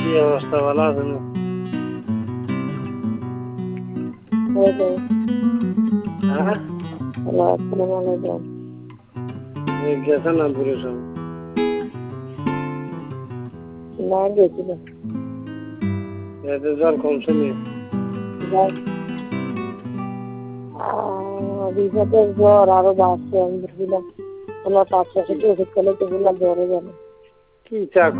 কি অবস্থা, ভালো আছেন? হ্যাঁ, গেছেন না দূরে সব? না গেছিল, এতে জল কমছে নি? রিফাতের জ্বর আরো বাড়ছে। আমি বুঝলাম তোমার 5-6 ওষুধ খেলে তো বললাম জ্বরে জানে কি চা